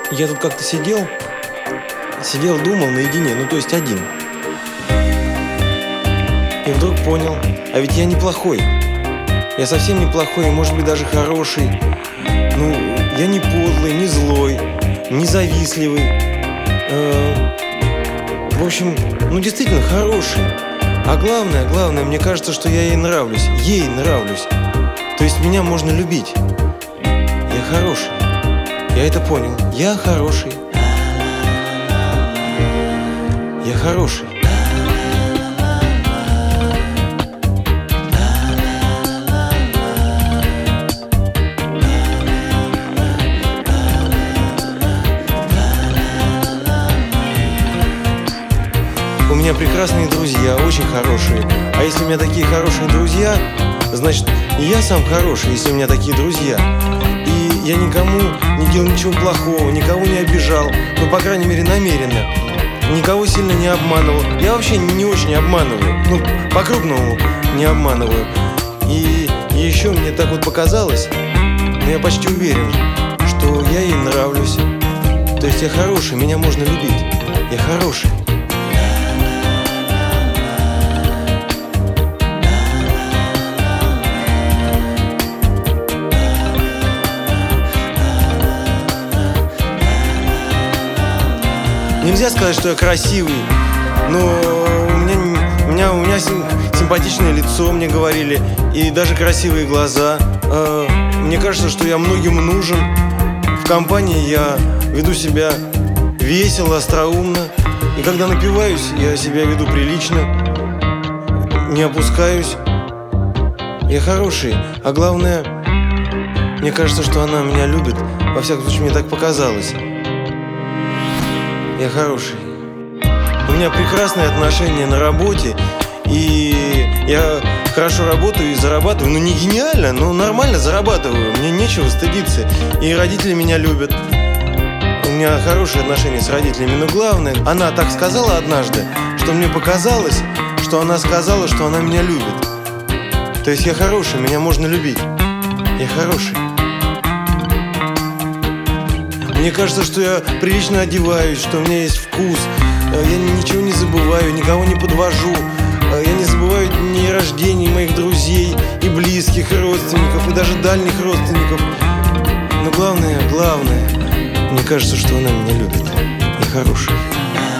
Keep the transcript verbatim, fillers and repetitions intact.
Я тут как-то сидел, сидел, думал наедине, ну то есть один. И вдруг понял, а ведь я неплохой. Я совсем неплохой, и может быть даже хороший. Ну, я не подлый, не злой, не завистливый. Э, в общем, ну действительно хороший. А главное, главное, мне кажется, что я ей нравлюсь. Ей нравлюсь. То есть меня можно любить. Я хороший. Я это понял. Я хороший. Я хороший. У меня прекрасные друзья, очень хорошие. А если у меня такие хорошие друзья, значит, и я сам хороший, если у меня такие друзья. И я никому не делал ничего плохого, никого не обижал. Ну, по крайней мере, намеренно. Никого сильно не обманывал. Я вообще не очень обманываю. Ну, по-крупному не обманываю. И, и еще мне так вот показалось, но я почти уверен, что я ей нравлюсь. То есть я хороший, меня можно любить. Я хороший. Нельзя сказать, что я красивый, но у меня, у меня, у меня симпатичное лицо, мне говорили, и даже красивые глаза. Мне кажется, что я многим нужен. В компании я веду себя весело, остроумно. И когда напиваюсь, я себя веду прилично, не опускаюсь. Я хороший, а главное, мне кажется, что она меня любит. Во всяком случае, мне так показалось. Я хороший. У меня прекрасные отношения на работе. И я хорошо работаю и зарабатываю. Ну не гениально, но нормально зарабатываю. Мне нечего стыдиться. И родители меня любят. У меня хорошие отношения с родителями. Но главное, она так сказала однажды, что мне показалось, что она сказала, что она меня любит. То есть я хороший, меня можно любить. Я хороший. Мне кажется, что я прилично одеваюсь, что у меня есть вкус. Я ничего не забываю, никого не подвожу. Я не забываю дни рождения моих друзей и близких, и родственников, и даже дальних родственников. Но главное, главное, мне кажется, что она меня любит. Я хороший.